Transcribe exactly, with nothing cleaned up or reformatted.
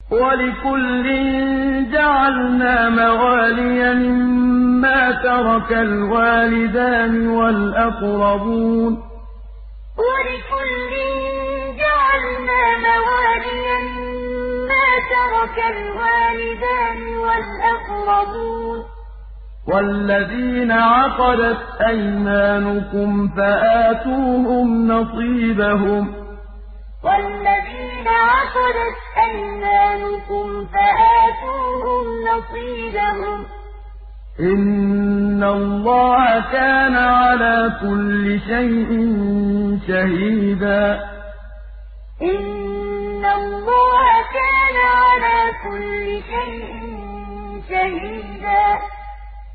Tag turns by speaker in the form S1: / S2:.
S1: وَلِكُلٍّ جَعَلْنَا مَوَالِيَ مِمَّا تَرَكَ الْوَالِدَانِ وَالْأَقْرَبُونَ ۚ
S2: وَلِكُلٍّ جَعَلْنَا مَوَالِيَ مِمَّا تَرَكَ الْوَالِدَانِ وَالْأَقْرَبُونَ ۚ
S1: وَالَّذِينَ عَقَدَتْ أَيْمَانُكُمْ فَآتُوهُمْ نَصِيبَهُمْ ۚ
S2: وَالَّذِينَ عَقَدَتْ أَيْمَانُكُمْ فَآتُوهُمْ نَصِيبَهُمْ ۚ
S1: إِنَّ اللَّهَ كَانَ عَلَىٰ كُلِّ شَيْءٍ شَهِيدًا
S2: إِنَّ اللَّهَ كَانَ عَلَىٰ كُلِّ شَيْءٍ شَهِيدًا